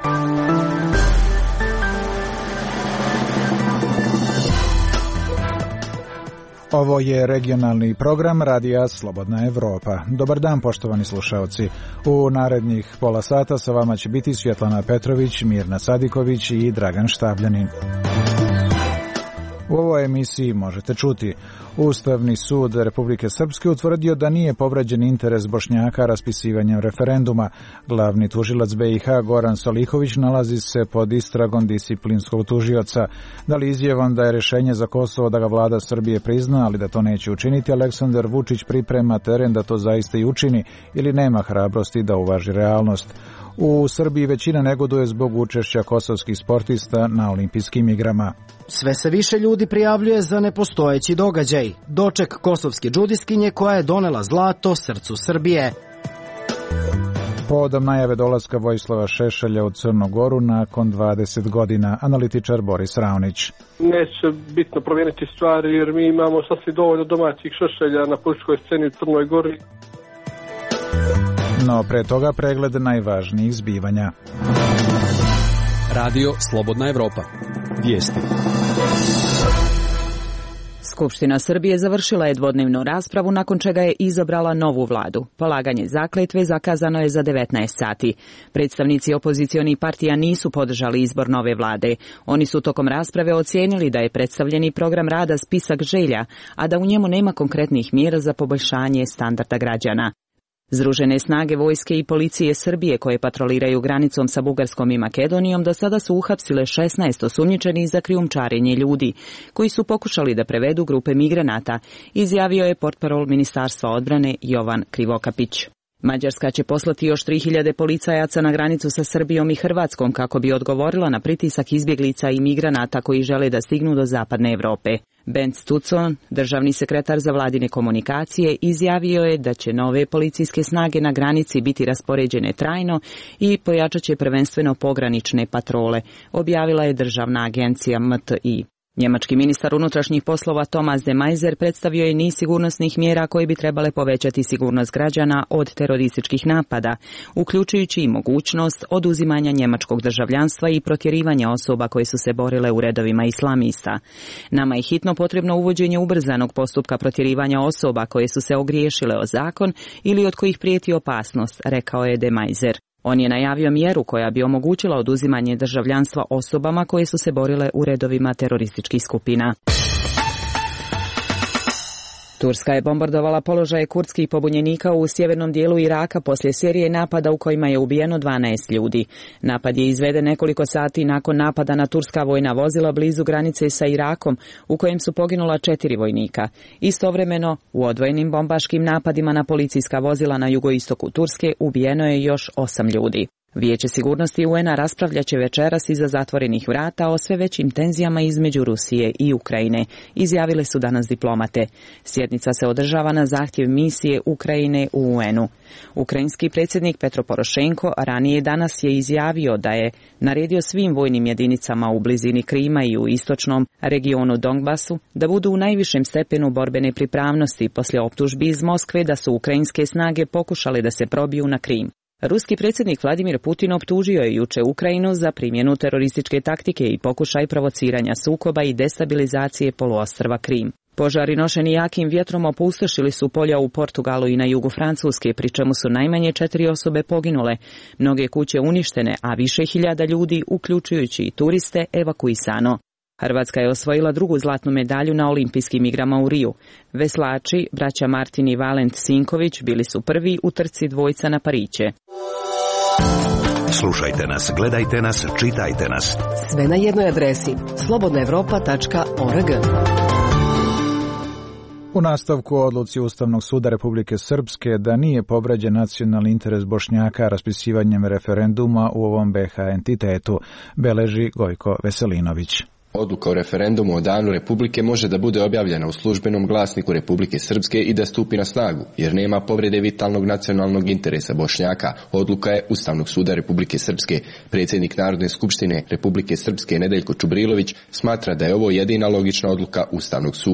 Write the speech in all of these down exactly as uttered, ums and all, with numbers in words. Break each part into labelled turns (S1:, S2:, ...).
S1: Ovo je regionalni program Radija Slobodna Evropa. Dobar dan, poštovani slušaoci. U narednih pola sata sa vama će biti Svjetlana Petrović, Mirna Sadiković i Dragan Štabljanin. U ovoj emisiji možete čuti: Ustavni sud Republike Srpske utvrdio da nije povređen interes Bošnjaka raspisivanjem referenduma. Glavni tužilac B i H Goran Solihović nalazi se pod istragom disciplinskog tužioca. Da li izjavom da je rješenje za Kosovo da ga vlada Srbije prizna, ali da to neće učiniti, Aleksandar Vučić priprema teren da to zaista i učini, ili nema hrabrosti da uvaži realnost? U Srbiji većina negoduje zbog učešća kosovskih sportista na olimpijskim igrama.
S2: Sve se više ljudi prijavljuje za nepostojeći događaj, doček kosovske džudiskinje koja je donela zlato srcu Srbije.
S1: Povodom najave dolaska Vojislava Šešelja u Crnu Goru nakon dvadeset godina, analitičar Boris Raonić.
S3: Neće bitno promijeniti stvari jer mi imamo sasvim dovoljno domaćih Šešelja na političkoj sceni u Crnoj Gori.
S1: No pre toga pregled najvažnijih zbivanja.
S4: Radio Slobodna Evropa. Vijesti.
S5: Skupština Srbije završila je dvodnevnu raspravu nakon čega je izabrala novu vladu. Polaganje zakletve zakazano je za devetnaest sati. Predstavnici opozicionih partija nisu podržali izbor nove vlade. Oni su tokom rasprave ocijenili da je predstavljeni program rada spisak želja, a da u njemu nema konkretnih mjera za poboljšanje standarda građana. Združene snage vojske i policije Srbije koje patroliraju granicom sa Bugarskom i Makedonijom do sada su uhapsile šesnaest osumnjičenih za krijumčarenje ljudi, koji su pokušali da prevedu grupe migranata, izjavio je portparol Ministarstva odbrane Jovan Krivokapić. Mađarska će poslati još tri hiljade policajaca na granicu sa Srbijom i Hrvatskom kako bi odgovorila na pritisak izbjeglica i migranata koji žele da stignu do zapadne Evrope. Bent Stucon, državni sekretar za vladine komunikacije, izjavio je da će nove policijske snage na granici biti raspoređene trajno i pojačat će prvenstveno pogranične patrole, objavila je državna agencija M T I. Njemački ministar unutrašnjih poslova Thomas de Maizière predstavio je niz sigurnosnih mjera koje bi trebale povećati sigurnost građana od terorističkih napada, uključujući i mogućnost oduzimanja njemačkog državljanstva i protjerivanja osoba koje su se borile u redovima islamista. Nama je hitno potrebno uvođenje ubrzanog postupka protjerivanja osoba koje su se ogriješile o zakon ili od kojih prijeti opasnost, rekao je de Maizière. On je najavio mjeru koja bi omogućila oduzimanje državljanstva osobama koje su se borile u redovima terorističkih skupina. Turska je bombardovala položaje kurdskih pobunjenika u sjevernom dijelu Iraka poslije serije napada u kojima je ubijeno dvanaest ljudi. Napad je izveden nekoliko sati nakon napada na turska vojna vozila blizu granice sa Irakom, u kojem su poginula četiri vojnika. Istovremeno, u odvojenim bombaškim napadima na policijska vozila na jugoistoku Turske ubijeno je još osam ljudi. Vijeće sigurnosti U N-a raspravljat će večeras iza zatvorenih vrata o sve većim tenzijama između Rusije i Ukrajine, izjavile su danas diplomate. Sjednica se održava na zahtjev misije Ukrajine u U N-u. Ukrajinski predsjednik Petro Porošenko ranije danas je izjavio da je naredio svim vojnim jedinicama u blizini Krima i u istočnom regionu Donbasu da budu u najvišem stepenu borbene pripravnosti poslije optužbi iz Moskve da su ukrajinske snage pokušale da se probiju na Krim. Ruski predsjednik Vladimir Putin optužio je juče Ukrajinu za primjenu terorističke taktike i pokušaj provociranja sukoba i destabilizacije poluostrva Krim. Požari nošeni jakim vjetrom opustošili su polja u Portugalu i na jugu Francuske, pri čemu su najmanje četiri osobe poginule, mnoge kuće uništene, a više hiljada ljudi, uključujući i turiste, evakuisano. Hrvatska je osvojila drugu zlatnu medalju na olimpijskim igrama u Riju. Veslači, braća Martin i Valent Sinković, bili su prvi u trci dvojca na pariće.
S6: Slušajte nas, gledajte nas, čitajte nas.
S7: Sve na jednoj adresi slobodna evropa tačka org.
S1: U nastavku odluci Ustavnog suda Republike Srpske da nije povređen nacionalni interes Bošnjaka raspisivanjem referenduma u ovom B H entitetu, beleži Gojko Veselinović.
S8: Odluka o referendumu o danu Republike može da bude objavljena u službenom glasniku Republike Srpske i da stupi na snagu, jer nema povrede vitalnog nacionalnog interesa Bošnjaka. Odluka je Ustavnog suda Republike Srpske. Predsjednik Narodne skupštine Republike Srpske Nedeljko Čubrilović smatra da je ovo jedina logična odluka Ustavnog suda.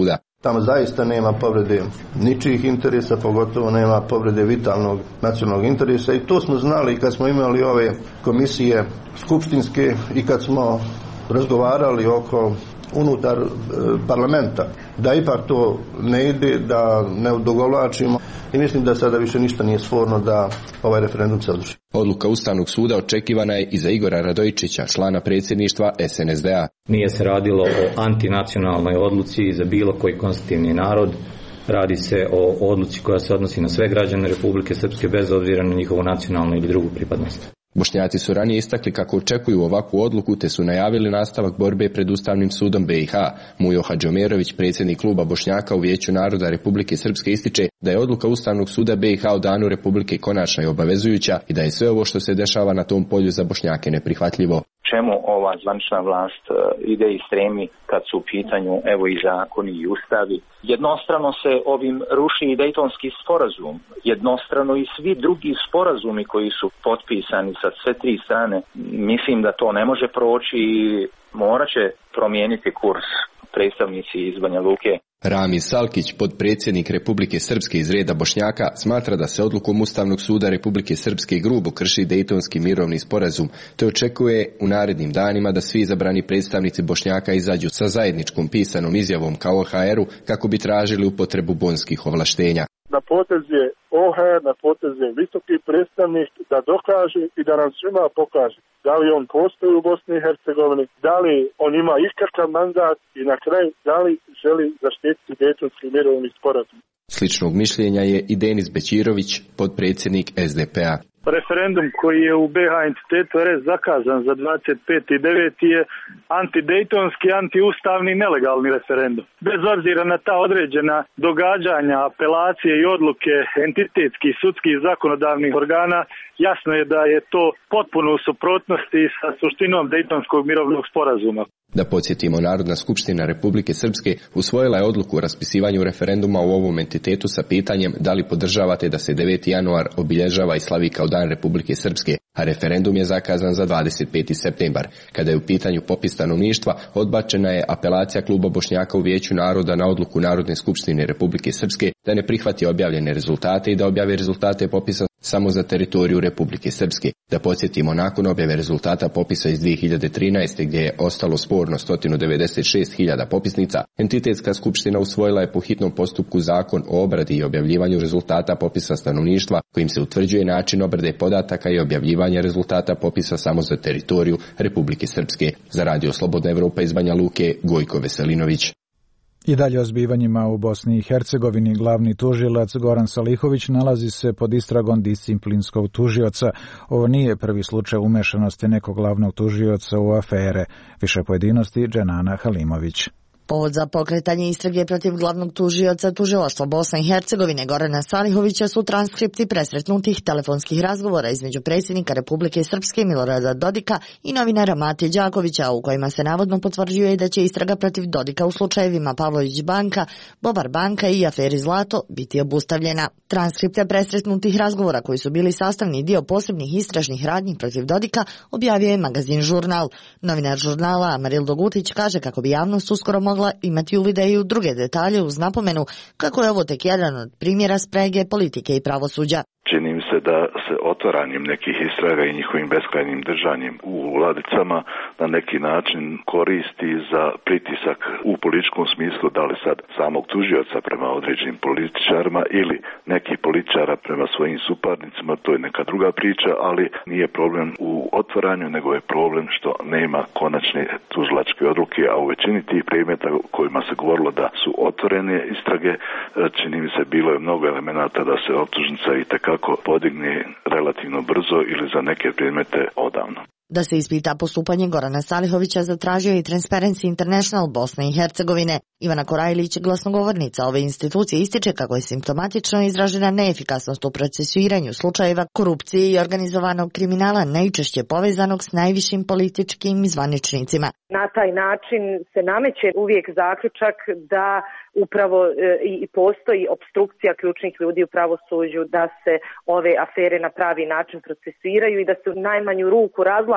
S9: Tamo zaista nema povrede ničijih interesa, pogotovo nema povrede vitalnog nacionalnog interesa i to smo znali kad smo imali ove komisije skupštinske i kad smo razgovarali oko unutar e, parlamenta, da ipak to ne ide, da ne odugovlačimo i mislim da sada više ništa nije sporno da ovaj referendum se održi.
S8: Odluka Ustavnog suda očekivana je i za Igora Radojičića, člana predsjedništva S N S D A.
S10: Nije se radilo o antinacionalnoj odluci za bilo koji konstitutivni narod. Radi se o odluci koja se odnosi na sve građane Republike Srpske bez obzira na njihovu nacionalnu ili drugu pripadnost.
S8: Bošnjaci su ranije istakli kako očekuju ovakvu odluku te su najavili nastavak borbe pred Ustavnim sudom B i H. Mujo Hadžomerović, predsjednik kluba Bošnjaka u Vijeću naroda Republike Srpske, ističe da je odluka Ustavnog suda B i H o danu Republike konačna i obavezujuća i da je sve ovo što se dešava na tom polju za Bošnjake neprihvatljivo.
S11: Čemu ova zvanična vlast ide i stremi kad su u pitanju evo i zakoni i ustavi? Jednostrano se ovim ruši i Dejtonski sporazum, jednostrano i svi drugi sporazumi koji su potpisani sa sve tri strane. Mislim da to ne može proći i morat će promijeniti kurs predstavnici iz Banja Luke.
S8: Rami Salkić, podpredsjednik Republike Srpske iz reda Bošnjaka, smatra da se odlukom Ustavnog suda Republike Srpske grubo krši Dejtonski mirovni sporazum, te očekuje u narednim danima da svi izabrani predstavnici Bošnjaka izađu sa zajedničkom pisanom izjavom ka O H R-u kako bi tražili upotrebu bonskih ovlaštenja.
S12: Na potez je O H R, na potez je visoki predstavnik da dokaže i da nam svima pokaže da li on postoji u Bosni i Hercegovini, da li on ima ikakav mandat i na kraju da li želi zaštititi Dejtonski mirovni sporazum.
S8: Sličnog mišljenja je i Denis Bećirović, podpredsjednik S D P A.
S13: Referendum koji je u B i H entitetu R S zakazan za dvadeset peti deveti je antidejtonski, antiustavni, nelegalni referendum. Bez obzira na ta određena događanja, apelacije i odluke entitetskih, sudskih, zakonodavnih organa, jasno je da je to potpuno u suprotnosti sa suštinom Dejtonskog mirovnog sporazuma.
S8: Da podsjetimo, Narodna skupština Republike Srpske usvojila je odluku o raspisivanju referenduma u ovom entitetu sa pitanjem da li podržavate da se deveti januar obilježava i slavi kao Dan Republike Srpske, a referendum je zakazan za dvadeset peti septembar. Kada je u pitanju popis stanovništva, odbačena je apelacija kluba Bošnjaka u Vijeću naroda na odluku Narodne skupštine Republike Srpske da ne prihvati objavljene rezultate i da objave rezultate popisa samo za teritoriju Republike Srpske. Da podsjetimo, nakon objave rezultata popisa iz dvije hiljade trinaeste. gdje je ostalo sporno sto devedeset šest hiljada popisnica, entitetska skupština usvojila je po hitnom postupku zakon o obradi i objavljivanju rezultata popisa stanovništva kojim se utvrđuje način obrade podataka i objavljivanja rezultata popisa samo za teritoriju Republike Srpske. Za Radio Slobodna Evropa iz Banja Luke, Gojko Veselinović.
S1: I dalje o zbivanjima u Bosni i Hercegovini glavni tužilac Goran Salihović nalazi se pod istragom disciplinskog tužioca. Ovo nije prvi slučaj umešanosti nekog glavnog tužioca u afere. Više pojedinosti Dženana Halimović.
S14: Povod za pokretanje istrage protiv glavnog tužioca tužilaštva Bosne i Hercegovine Gorana Salihovića su transkripti presretnutih telefonskih razgovora između predsjednika Republike Srpske Milorada Dodika i novinara Matije Đakovića, u kojima se navodno potvrđuje da će istraga protiv Dodika u slučajevima Pavlović banka, Bobar banka i aferi Zlato biti obustavljena. Transkripte presretnutih razgovora, koji su bili sastavni dio posebnih istražnih radnji protiv Dodika, objavio je magazin Žurnal. Novinar žurnala Amarildo Gutić kaže kako bi javnost uskoro mogla imati uvide i u druge detalje uz napomenu kako je ovo tek jedan od primjera sprege politike i pravosuđa.
S15: Čini mi se da se otvaranjem nekih istraga i njihovim beskrajnim držanjem u ladicama na neki način koristi za pritisak u političkom smislu, da li sad samog tužioca prema određenim političarima ili nekih političara prema svojim suparnicima, to je neka druga priča, ali nije problem u otvaranju, nego je problem što nema konačne tužilačke odluke, a u većini tih predmeta kojima se govorilo da su otvorene istrage, čini mi se bilo je mnogo elemenata da se optužnica i tekako podigne relativno brzo ili za neke predmete odavno.
S14: Da se ispita postupanje Gorana Salihovića zatražio i Transparency International Bosne i Hercegovine. Ivana Korajlić, glasnogovornica ove institucije, ističe kako je simptomatično izražena neefikasnost u procesuiranju slučajeva korupcije i organizovanog kriminala, najčešće povezanog s najvišim političkim zvaničnicima.
S16: Na taj način se nameće uvijek zaključak da upravo e, i postoji opstrukcija ključnih ljudi u pravosuđu, da se ove afere na pravi način procesuiraju i da se u najmanju ruku razlaže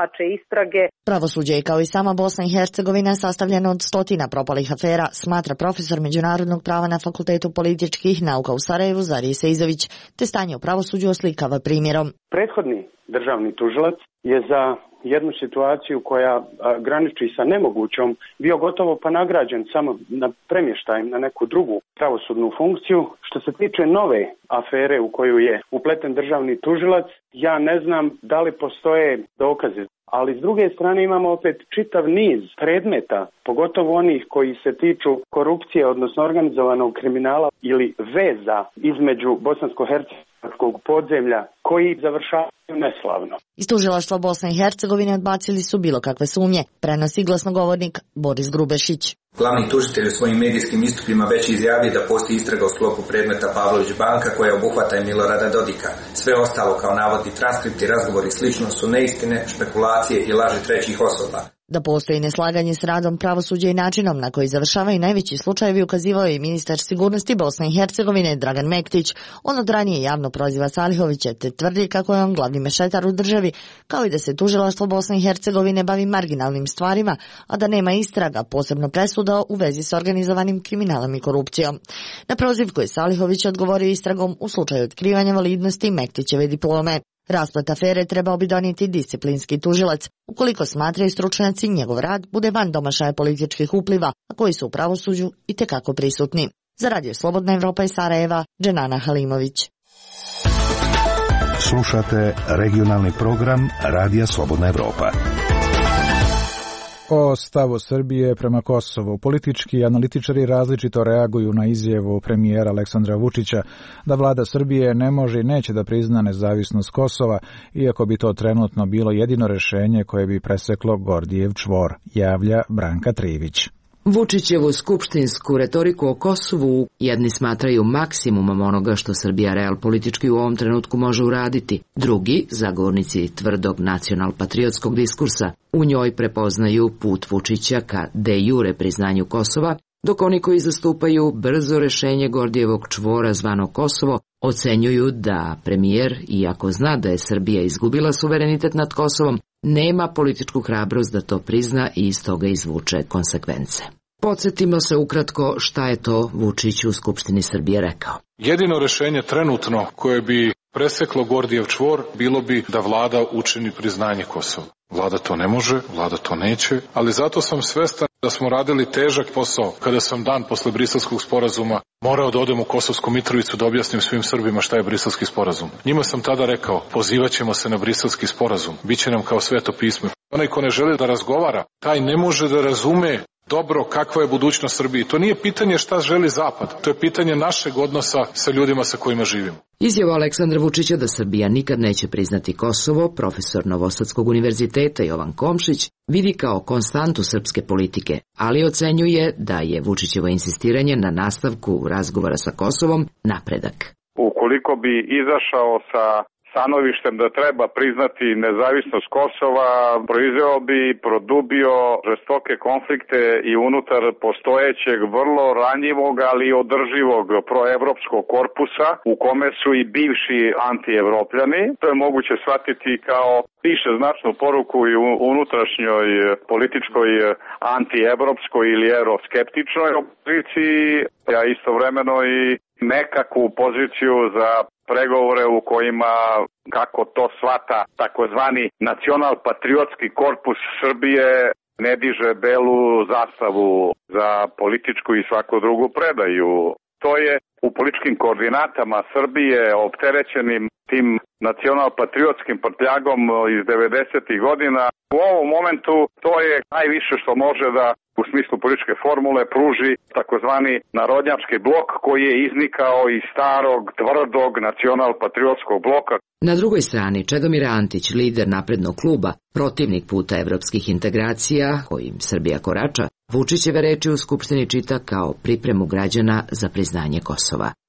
S16: provlače istrage.
S14: Pravosuđe je kao i sama Bosna i Hercegovina sastavljeno od stotina propalih afera, smatra profesor međunarodnog prava na Fakultetu političkih nauka u Sarajevu Zarije Seizović, te stanje u pravosuđu oslikava primjerom.
S17: Prethodni državni tužilac je za jednu situaciju koja graniči sa nemogućom bio gotovo pa nagrađen samo na premještajem na neku drugu pravosudnu funkciju. Što se tiče nove afere u koju je upleten državni tužilac, ja ne znam da li postoje dokaze. Ali s druge strane imamo opet čitav niz predmeta, pogotovo onih koji se tiču korupcije, odnosno organizovanog kriminala ili veza između bosansko-hercegovačkog podzemlja koji završavaju neslavno.
S14: Iz tužilaštva Bosne i Hercegovine odbacili su bilo kakve sumnje, prenosi glasnogovornik Boris Grubešić.
S18: Glavni tužitelj u svojim medijskim istupima već izjavio da postoji istraga u sklopu predmeta Pavlović banka koja obuhvata i Milorada Dodika. Sve ostalo kao navodni transkripti, razgovori i slično su neistine, špekulacije i laži trećih osoba.
S14: Da postoji neslaganje s radom pravosuđa i načinom na koji završavaju najveći slučajevi ukazivao je i ministar sigurnosti Bosne i Hercegovine Dragan Mektić. On od ranije javno proziva Salihovića te tvrdi kako je on glavni mešetar u državi, kao i da se tužilaštvo Bosne i Hercegovine bavi marginalnim stvarima, a da nema istraga, posebno presuda u vezi s organizovanim kriminalom i korupcijom. Na prozivku je Salihović odgovorio istragom u slučaju otkrivanja validnosti Mektićeve diplome. Rasplet afere trebao bi donijeti disciplinski tužilac, ukoliko smatraju stručnjaci njegov rad bude van domašaja političkih upliva, a koji su u pravosuđu itekako prisutni. Za Radio Slobodna Evropa iz Sarajeva, Dženana Halimović.
S6: Slušate regionalni program Radija Slobodna Evropa.
S1: O stavu Srbije prema Kosovu politički analitičari različito reaguju na izjavu premijera Aleksandra Vučića da vlada Srbije ne može i neće da prizna nezavisnost Kosova, iako bi to trenutno bilo jedino rešenje koje bi preseklo Gordijev čvor, javlja Branka Trivić.
S19: Vučićevu skupštinsku retoriku o Kosovu jedni smatraju maksimumom onoga što Srbija realpolitički u ovom trenutku može uraditi. Drugi, zagovornici tvrdog nacional-patriotskog diskursa, u njoj prepoznaju put Vučića ka de jure priznanju Kosova, dok oni koji zastupaju brzo rešenje Gordijevog čvora zvano Kosovo ocenjuju da premijer, iako zna da je Srbija izgubila suverenitet nad Kosovom, nema političku hrabrost da to prizna i iz toga izvuče konsekvence. Podsjetimo se ukratko šta je to Vučić u Skupštini Srbije rekao.
S20: Jedino rešenje trenutno koje bi preseklo Gordijev čvor bilo bi da vlada učini priznanje Kosova. Vlada to ne može, vlada to neće, ali zato sam svestan da smo radili težak posao kada sam dan posle Briselskog sporazuma morao da odem u Kosovsku Mitrovicu da objasnim svim Srbima šta je Briselski sporazum. Njima sam tada rekao, pozivaćemo se na Briselski sporazum, bit će nam kao sveto pismo. Onaj ko ne želi da razgovara, taj ne može da razume dobro kakva je budućnost Srbije. To nije pitanje šta želi Zapad, to je pitanje našeg odnosa sa ljudima sa kojima živimo.
S19: Izjava Aleksandra Vučića da Srbija nikad neće priznati Kosovo, profesor Novosadskog univerziteta Jovan Komšić vidi kao konstantu srpske politike, ali ocenjuje da je Vučićevo insistiranje na nastavku razgovora sa Kosovom napredak.
S21: Ukoliko bi izašao sa stanovištem da treba priznati nezavisnost Kosova, proizveo bi, produbio žestoke konflikte i unutar postojećeg vrlo ranjivog, ali održivog proevropskog korpusa u kome su i bivši antievropljani. To je moguće shvatiti kao piše značnu poruku i u unutrašnjoj političkoj antievropskoj ili euroskeptičnoj opoziciji, a istovremeno i nekakvu poziciju za pregovore u kojima, kako to shvata takozvani nacional-patriotski korpus Srbije, ne diže belu zastavu za političku i svaku drugu predaju. To je u političkim koordinatama Srbije opterećenim tim nacional-patriotskim prtljagom iz devedesetih godina. U ovom momentu to je najviše što može da u smislu političke formule pruži takozvani narodnjački blok koji je iznikao iz starog, tvrdog nacional-patriotskog bloka.
S19: Na drugoj strani Čedomir Antić, lider naprednog kluba, protivnik puta evropskih integracija, kojim Srbija korača, Vučićeve reči u Skupštini čita kao pripremu građana za priznanje Kosova.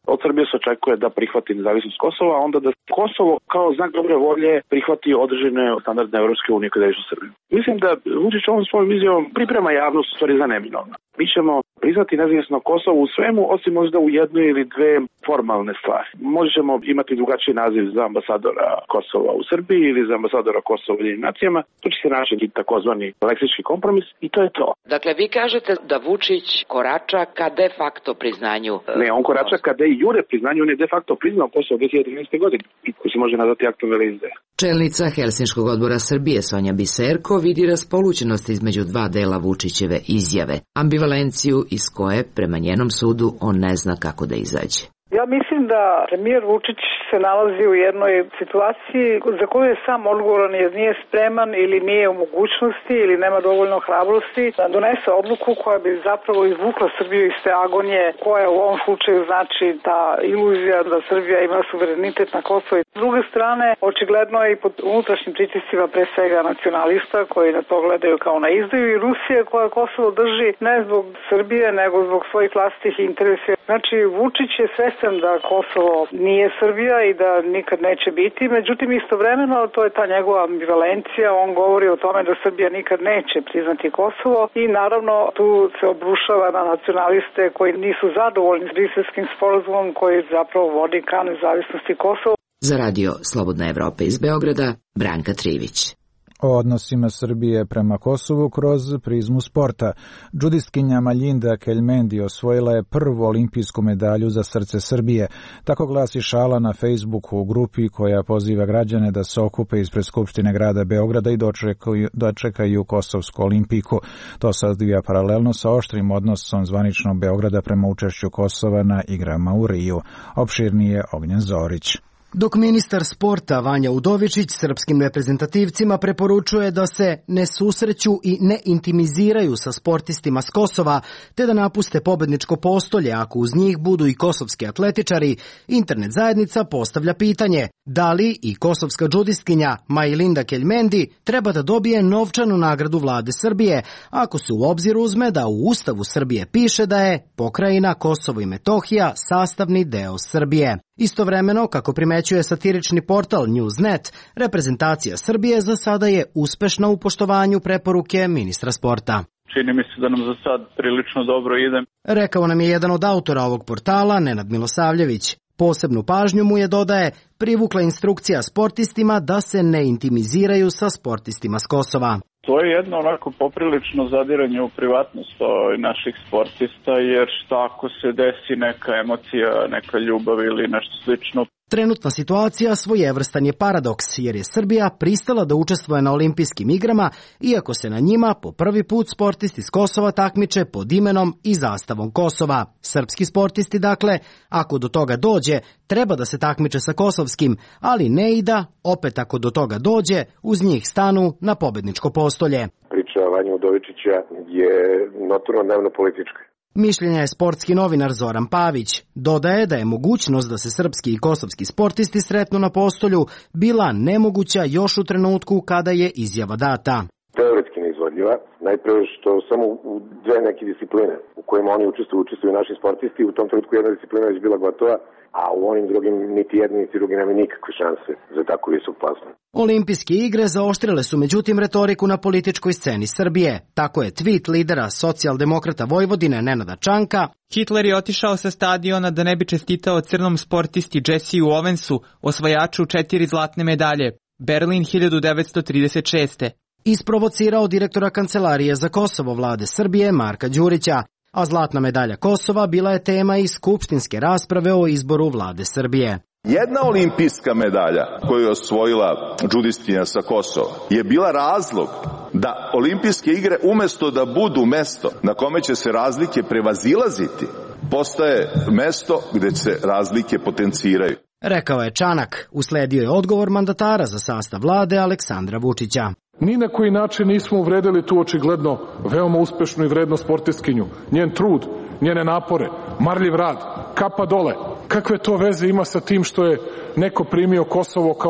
S2: Od Srbije se očekuje da prihvati nezavisnost Kosova, a onda da Kosovo kao znak dobre volje prihvati određene standardne Evropske unije kada je u Srbiju. Mislim da Vučić ovom svojom vizijom priprema javnost u stvari za neminovno. Mi ćemo priznati nezavisno Kosovo u svemu, osim možda u jednoj ili dve formalne stvari. Možemo imati drugačiji naziv za ambasadora Kosova u Srbiji ili za ambasadora Kosova u Ujedinjenim nacijama. To će se naći takozvani leksički kompromis i to je to.
S19: Dakle, vi kažete da Vučić korača ka de facto priznanju.
S2: Ne, on korača ka de jure priznanju, on je de facto priznao Kosovo dve hiljade trinaeste. godine, koji se može nazvati aktom veleizdaje.
S19: Čelnica Helsinškog odbora Srbije Sonja Biserko vidi raspolućenost između dva dela Vučićeve izjave, ambivalenciju iz koje, prema njenom sudu, on ne zna kako da izađe.
S22: Ja mislim da premijer Vučić se nalazi u jednoj situaciji za koju je sam odgovoran jer nije spreman ili nije u mogućnosti ili nema dovoljno hrabrosti da donese odluku koja bi zapravo izvukla Srbiju iz te agonije koja u ovom slučaju znači ta iluzija da Srbija ima suverenitet na Kosovo. S druge strane, očigledno je i pod unutrašnjim pritiscima pre svega nacionalista koji na to gledaju kao na izdaju i Rusije koja Kosovo drži ne zbog Srbije nego zbog svojih vlastitih interesa. Znači, Vučić je svestan da Kosovo nije Srbija i da nikad neće biti, međutim istovremeno to je ta njegova ambivalencija, on govori o tome da Srbija nikad neće priznati Kosovo i naravno tu se obrušava na nacionaliste koji nisu zadovoljni s Briselskim sporazumom koji zapravo vodi ka nezavisnosti Kosova.
S19: Za radio Slobodna Evropa iz Beograda, Branka Trivić.
S1: O odnosima Srbije prema Kosovu kroz prizmu sporta. Džudistkinja Maljinda Keljmendi osvojila je prvu olimpijsku medalju za srce Srbije. Tako glasi šala na Facebooku u grupi koja poziva građane da se okupe ispred Skupštine grada Beograda i dočekaju, dočekaju Kosovsku olimpijku. To se odvija paralelno sa oštrim odnosom zvaničnog Beograda prema učešću Kosova na igrama u Riju. Opširnije Ognjen Zorić.
S23: Dok ministar sporta Vanja Udovičić srpskim reprezentativcima preporučuje da se ne susreću i ne intimiziraju sa sportistima s Kosova, te da napuste pobedničko postolje ako uz njih budu i kosovski atletičari, internet zajednica postavlja pitanje da li i kosovska džudistkinja Majlinda Keljmendi treba da dobije novčanu nagradu vlade Srbije, ako se u obzir uzme da u Ustavu Srbije piše da je pokrajina Kosovo i Metohija sastavni deo Srbije. Istovremeno, kako primećuje satirični portal Newsnet, reprezentacija Srbije za sada je uspešna u poštovanju preporuke ministra sporta.
S24: Čini mi se da nam za sad prilično dobro ide.
S23: Rekao nam je jedan od autora ovog portala, Nenad Milosavljević. Posebnu pažnju mu je, dodaje, privukla instrukcija sportistima da se ne intimiziraju sa sportistima s Kosova.
S24: To je jedno onako poprilično zadiranje u privatnost naših sportista, jer šta ako se desi neka emocija, neka ljubav ili nešto slično.
S23: Trenutna situacija svojevrstan je paradoks, jer je Srbija pristala da učestvuje na olimpijskim igrama, iako se na njima po prvi put sportisti s Kosova takmiče pod imenom i zastavom Kosova. Srpski sportisti, dakle, ako do toga dođe, treba da se takmiče sa kosovskim, ali ne i da, opet ako do toga dođe, uz njih stanu na pobedničko postolje.
S25: Priča Vanja Udovičića je notorno dnevno politička.
S23: Mišljenja je sportski novinar Zoran Pavić. Dodaje da je mogućnost da se srpski i kosovski sportisti sretnu na postolju bila nemoguća još u trenutku kada je izjava data.
S25: Teoretski neizvodljiva, najprve što samo u dve neke discipline u kojima oni učestvuju, učestvuju naši sportisti, u tom trenutku jedna disciplina već bila gotova, a u onim drugim niti jedni niti drugi nema nikakve šanse za tako visok plasman.
S23: Olimpijske igre zaoštrile su međutim retoriku na političkoj sceni Srbije. Tako je tweet lidera socijaldemokrata Vojvodine Nenada Čanka:
S26: Hitler je otišao sa stadiona da ne bi čestitao crnom sportisti Jessiju Owensu, osvajaču četiri zlatne medalje. Berlin hiljadu devetsto trideset šeste.
S23: Isprovocirao direktora Kancelarije za Kosovo vlade Srbije Marka Đurića, a zlatna medalja Kosova bila je tema i skupštinske rasprave o izboru vlade Srbije.
S27: Jedna olimpijska medalja koju je osvojila džudistinja sa Kosova je bila razlog da olimpijske igre umesto da budu mesto na kome će se razlike prevazilaziti, postaje mesto gde se razlike potenciraju.
S23: Rekao je Čanak. Usledio je odgovor mandatara za sastav vlade Aleksandra Vučića.
S20: Ni na koji način nismo uvredili tu očigledno veoma uspešnu i vrednu sportistkinju. Njen trud, njene napore, marljiv rad, kapa dole. Kakve to veze ima sa tim što je neko primio Kosovo kao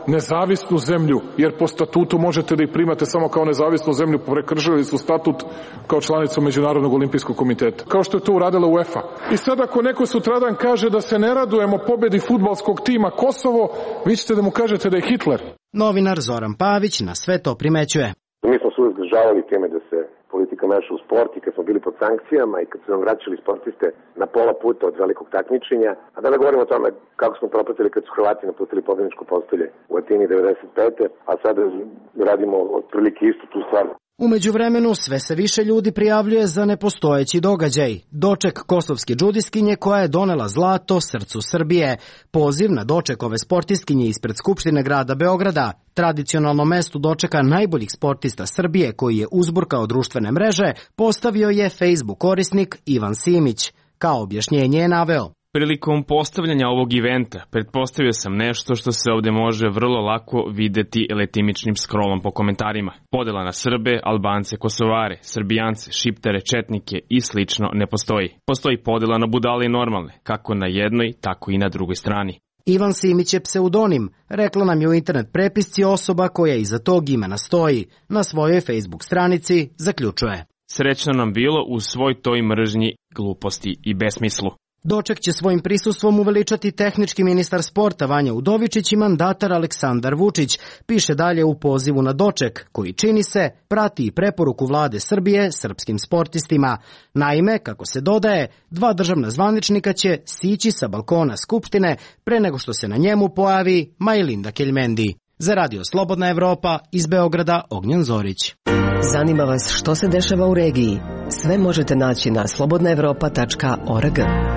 S20: nezavisnu zemlju, jer po statutu možete da ih primate samo kao nezavisnu zemlju, prekršili su statut kao članicu Međunarodnog olimpijskog komiteta, kao što je to uradila UEFA. I sad ako neko sutradan kaže da se ne radujemo pobedi fudbalskog tima Kosovo, vi ćete da mu kažete da je Hitler.
S23: Novinar Zoran Pavić na sve to primećuje.
S25: Mi smo se uvijek žalili teme da se politika meša u sport i kad smo bili pod sankcijama i kad su nam vraćali sportiste na pola puta od velikog takmičenja, a da ne govorimo o tome kako smo propatili kad su Hrvati napustili pobedničko postolje u Atini devedeset pete. a sada radimo otprilike istu tu stvar.
S23: U međuvremenu sve se više ljudi prijavljuje za nepostojeći događaj, doček kosovske džudiskinje koja je donela zlato srcu Srbije. Poziv na doček ove sportistkinje ispred Skupštine grada Beograda, tradicionalno mesto dočeka najboljih sportista Srbije koji je uzburkao društvene mreže, postavio je Facebook korisnik Ivan Simić. Kao objašnjenje je naveo:
S3: prilikom postavljanja ovog eventa pretpostavio sam nešto što se ovde može vrlo lako videti letimičnim scrollom po komentarima. Podela na Srbe, Albance, Kosovare, Srbijance, Šiptare, Četnike i slično ne postoji. Postoji podela na budale i normalne, kako na jednoj, tako i na drugoj strani.
S23: Ivan Simić je pseudonim, rekla nam je u internet prepisci osoba koja iza tog imena stoji. Na svojoj Facebook stranici zaključuje:
S3: srećno nam bilo u svoj toj mržnji, gluposti i besmislu.
S23: Doček će svojim prisustvom uveličati tehnički ministar sporta Vanja Udovičić i mandatar Aleksandar Vučić, piše dalje u pozivu na doček, koji čini se prati i preporuku vlade Srbije srpskim sportistima. Naime, kako se dodaje, dva državna zvaničnika će sići sa balkona Skupštine pre nego što se na njemu pojavi Majlinda Keljmendi. Za Radio Slobodna Evropa, iz Beograda, Ognjen Zorić.
S4: Zanima vas što se dešava u regiji? Sve možete naći na slobodna evropa tačka org.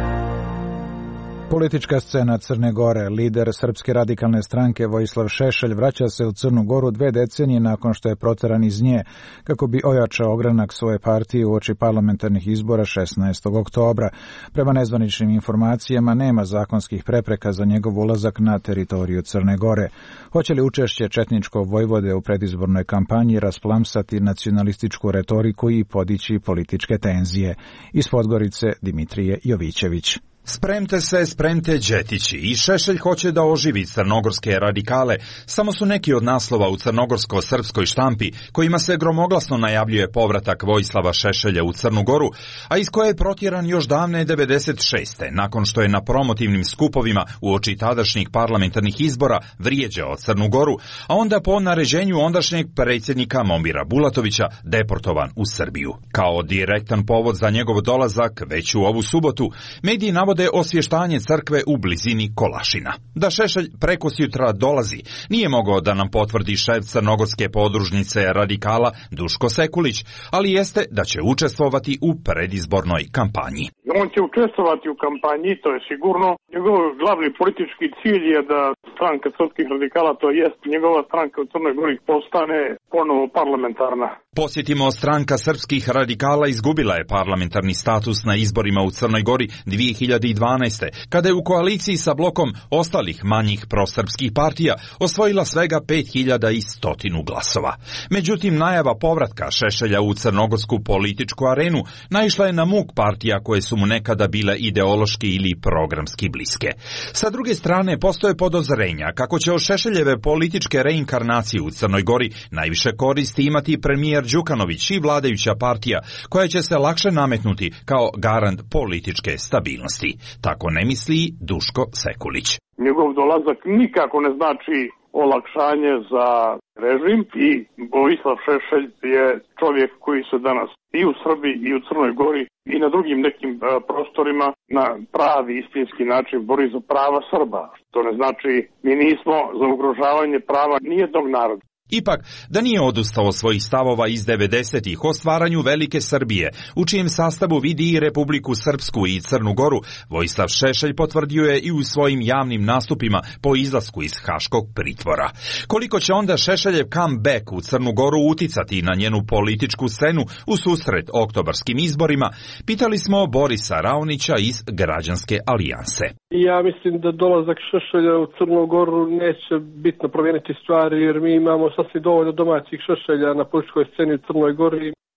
S1: Politička scena Crne Gore, lider Srpske radikalne stranke Vojislav Šešelj vraća se u Crnu Goru dve decenije nakon što je proteran iz nje, kako bi ojačao ogranak svoje partije uoči parlamentarnih izbora šesnaestog oktobra. Prema nezvaničnim informacijama nema zakonskih prepreka za njegov ulazak na teritoriju Crne Gore. Hoće li učešće četničkog vojvode u predizbornoj kampanji rasplamsati nacionalističku retoriku i podići političke tenzije? Iz Podgorice Dimitrije Jovićević.
S5: Spremte se, spremte Đetići i Šešelj hoće da oživi crnogorske radikale. Samo su neki od naslova u crnogorsko-srpskoj štampi kojima se gromoglasno najavljuje povratak Vojislava Šešelja u Crnu Goru, a iz koje je protjeran još davne devedeset šeste. nakon što je na promotivnim skupovima uoči tadašnjih parlamentarnih izbora vrijeđao Crnu Goru, a onda po naređenju ondašnjeg predsjednika Momira Bulatovića deportovan u Srbiju. Kao direktan povod za njegov dolazak već u ovu subotu, mediji navode osvještanje crkve u blizini Kolašina. Da Šešelj preko sutra dolazi, nije mogao da nam potvrdi šef crnogorske podružnice radikala Duško Sekulić, ali jeste da će učestvovati u predizbornoj kampanji.
S12: On će učestvovati u kampanji, to je sigurno. Njegov glavni politički cilj je da stranka srpskih radikala, to jest njegova stranka u Crnoj Gori, postane ponovo parlamentarna.
S5: Posjetimo, stranka srpskih radikala izgubila je parlamentarni status na izborima u Crnoj Gori dvije hiljade dvanaeste. kada je u koaliciji sa blokom ostalih manjih prosrpskih partija osvojila svega pet hiljada sto glasova. Međutim, najava povratka Šešelja u crnogorsku političku arenu naišla je na muk partija koje su mu nekada bile ideološki ili programski bliske. Sa druge strane, postoje podozrenja kako će od Šešeljeve političke reinkarnacije u Crnoj Gori najviše koristi imati premijer Đukanović i vladajuća partija, koja će se lakše nametnuti kao garant političke stabilnosti. Tako ne misli Duško Sekulić.
S12: Njegov dolazak nikako ne znači olakšanje za režim i Vojislav Šešelj je čovjek koji se danas i u Srbiji i u Crnoj Gori i na drugim nekim prostorima na pravi istinski način bori za prava Srba. To ne znači mi nismo za ugrožavanje prava nijednog naroda.
S5: Ipak, da nije odustao svojih stavova iz devedesetih o stvaranju Velike Srbije, u čijem sastavu vidi i Republiku Srpsku i Crnu Goru, Vojislav Šešelj potvrdio je i u svojim javnim nastupima po izlasku iz haškog pritvora. Koliko će onda Šešeljev comeback u Crnu Goru uticati na njenu političku scenu u susret oktobarskim izborima, pitali smo Borisa Raonića iz Građanske alijanse.
S7: Ja mislim da dolazak Šešelja u Crnu Goru neće bitno promijeniti stvari, jer mi imamo sasvim dovoljno domaćih Šešelja na političkoj sceni u Crnoj Gori.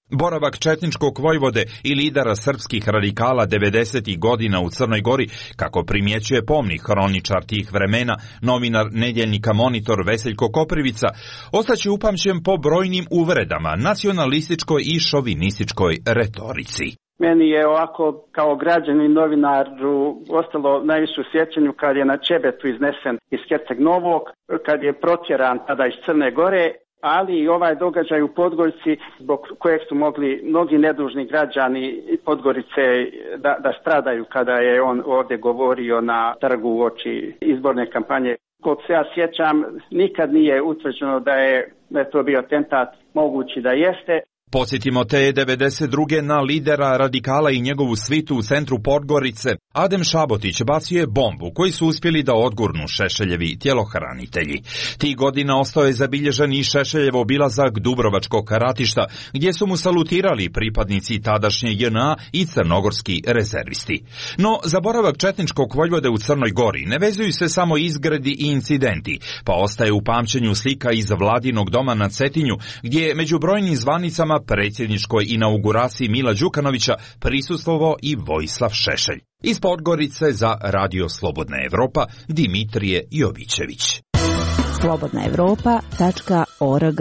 S5: Boravak četničkog vojvode i lidera srpskih radikala devedesetih godina u Crnoj Gori, kako primjećuje pomni hroničar tih vremena, novinar nedjeljnika Monitor Veseljko Koprivica, ostaće upamćen po brojnim uvredama, nacionalističkoj i šovinističkoj retorici.
S8: Meni je ovako kao građanin novinaru ostalo najviše u sjećanju kad je na Čebetu iznesen iz Herceg Novog, kad je protjeran tada iz Crne Gore, ali i ovaj događaj u Podgorici zbog kojeg su mogli mnogi nedužni građani Podgorice da, da stradaju kada je on ovdje govorio na trgu u oči izborne kampanje. Koliko se ja sjećam, nikad nije utvrđeno da je, da je to bio atentat, mogući da jeste.
S5: Podsjetimo te devedeset druge na lidera radikala i njegovu svitu u centru Podgorice. Adem Šabotić bacio je bombu koji su uspjeli da odgurnu Šešeljevi tjelohranitelji. Tih godina ostao je zabilježen i Šešeljev obilazak Dubrovačkog ratišta, gdje su mu salutirali pripadnici tadašnje J N A i crnogorski rezervisti. No, za boravak četničkog vojvode u Crnoj Gori ne vezuju se samo izgredi i incidenti, pa ostaje u pamćenju slika iz Vladinog doma na Cetinju, gdje je među brojnim zvanicama predsjedničkoj inauguraciji Mila Đukanovića prisustvovao i Vojislav Šešelj. Iz Podgorice za Radio Slobodna Evropa, Dimitrije Jovićević.
S9: slobodna evropa tačka org.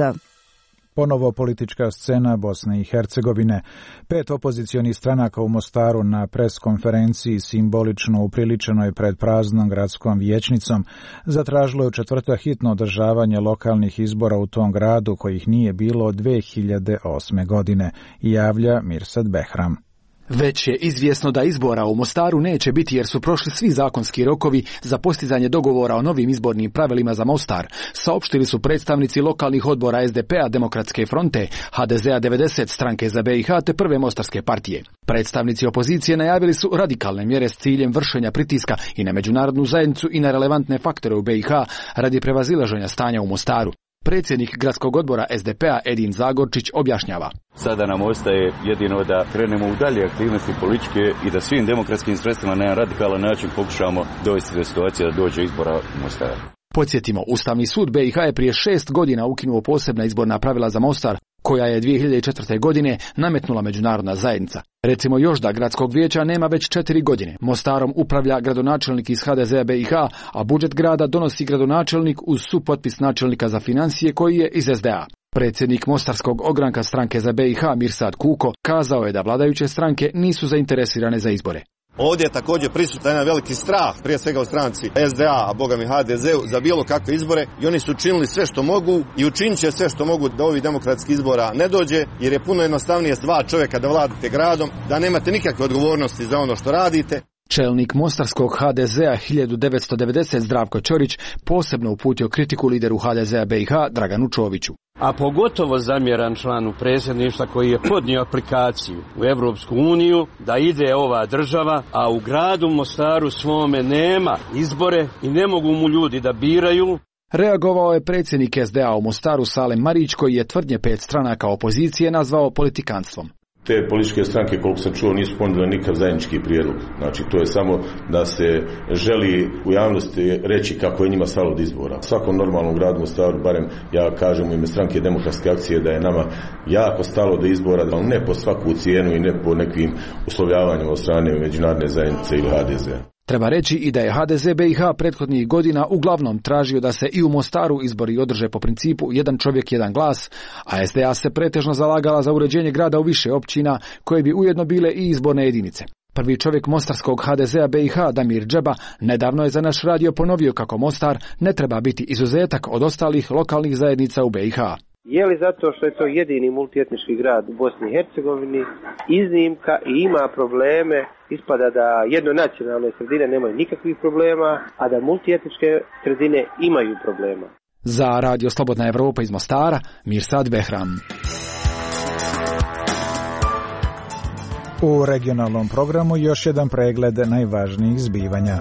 S1: Ponovo politička scena Bosne i Hercegovine. Pet opozicionih stranaka u Mostaru na pres konferenciji simbolično upriličenoj pred praznom gradskom vijećnicom zatražilo je u četvrtak hitno održavanje lokalnih izbora u tom gradu kojih nije bilo od dve hiljade osme. godine, javlja Mirsad Behram.
S10: Već je izvjesno da izbora u Mostaru neće biti jer su prošli svi zakonski rokovi za postizanje dogovora o novim izbornim pravilima za Mostar, saopštili su predstavnici lokalnih odbora S D P-a, Demokratske fronte, H D Z-a devedeset, Stranke za B i H te Prve mostarske partije. Predstavnici opozicije najavili su radikalne mjere s ciljem vršenja pritiska i na međunarodnu zajednicu i na relevantne faktore u B i H radi prevazilaženja stanja u Mostaru. Predsjednik gradskog odbora S D P-a Edin Zagorčić objašnjava.
S11: Sada nam ostaje jedino da krenemo u dalje aktivnosti političke i da svim demokratskim sredstvima na jedan radikalan način pokušamo dovesti do situacije da dođe izbora u Mostaru.
S10: Podsjetimo, Ustavni sud B i H je prije šest godina ukinuo posebna izborna pravila za Mostar, koja je dvije hiljade četvrte. godine nametnula međunarodna zajednica. Recimo još da gradskog vijeća nema već četiri godine. Mostarom upravlja gradonačelnik iz H D Z-a B i H, a budžet grada donosi gradonačelnik uz supotpis načelnika za financije koji je iz S D A. Predsjednik Mostarskog ogranka Stranke za B i H Mirsad Kuko kazao je da vladajuće stranke nisu zainteresirane za izbore.
S13: Ovdje je također prisutan jedan veliki strah, prije svega u stranci S D A, a boga mi H D Z-u, za bilo kakve izbore i oni su učinili sve što mogu i učinit će sve što mogu da ovih demokratskih izbora ne dođe, jer je puno jednostavnije s dva čovjeka da vladate gradom, da nemate nikakve odgovornosti za ono što radite.
S10: Čelnik Mostarskog H D Z-a hiljadu devetsto devedeset Zdravko Ćorić posebno uputio kritiku lideru H D Z-a B i H Draganu Čoviću.
S15: A pogotovo zamjeran članu predsjedništva koji je podnio aplikaciju u Evropsku uniju da ide ova država, a u gradu Mostaru svome nema izbore i ne mogu mu ljudi da biraju.
S10: Reagovao je predsjednik S D A u Mostaru Salem Marić koji je tvrdnje pet stranaka opozicije nazvao politikanstvom.
S16: Te političke stranke, koliko sam čuo, nisu ponudile nikakav zajednički prijedlog. Znači, to je samo da se želi u javnosti reći kako je njima stalo do izbora. Svakom normalnom gradu Mostaru, barem ja kažem u ime Stranke demokratske akcije, da je nama jako stalo do izbora, ali ne po svaku cijenu i ne po nekim uslovljavanjima od strane međunarodne zajednice ili H D Z-a.
S10: Treba reći i da je H D Z B i H prethodnih godina uglavnom tražio da se i u Mostaru izbori održe po principu jedan čovjek, jedan glas, a S D A se pretežno zalagala za uređenje grada u više općina koje bi ujedno bile i izborne jedinice. Prvi čovjek mostarskog H D Z-a B i H Damir Džeba nedavno je za naš radio ponovio kako Mostar ne treba biti izuzetak od ostalih lokalnih zajednica u B i H.
S28: Je li zato što je to jedini multietnički grad u Bosni i Hercegovini iznimka i ima probleme, ispada da jednonacionalne sredine nemaju nikakvih problema, a da multietničke sredine imaju problema.
S10: Za Radio Slobodna Evropa iz Mostara, Mirsad Behram.
S1: U regionalnom programu još jedan pregled najvažnijih zbivanja.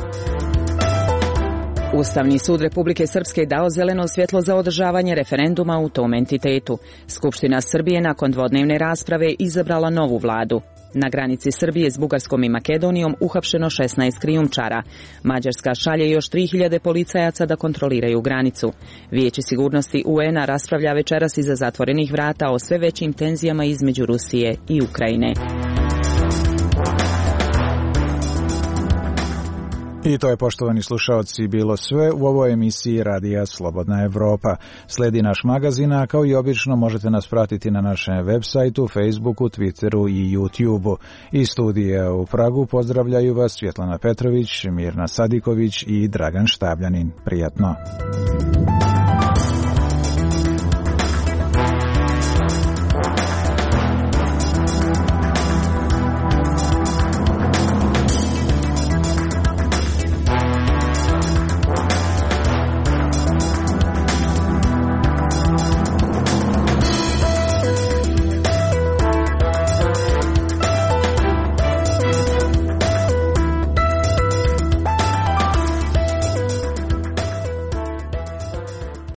S9: Ustavni sud Republike Srpske dao zeleno svjetlo za održavanje referenduma u tom entitetu. Skupština Srbije nakon dvodnevne rasprave izabrala novu vladu. Na granici Srbije s Bugarskom i Makedonijom uhapšeno šesnaest krijumčara. Mađarska šalje još tri hiljade policajaca da kontroliraju granicu. Vijeće sigurnosti U N A raspravlja večeras iza zatvorenih vrata o sve većim tenzijama između Rusije i Ukrajine.
S1: I to je, poštovani slušaoci, bilo sve u ovoj emisiji Radija Slobodna Evropa. Sledi naš magazin, a kao i obično možete nas pratiti na našem web sajtu, Facebooku, Twitteru i YouTubeu. Iz studija u Pragu pozdravljaju vas Svjetlana Petrović, Mirna Sadiković i Dragan Štabljanin. Prijatno.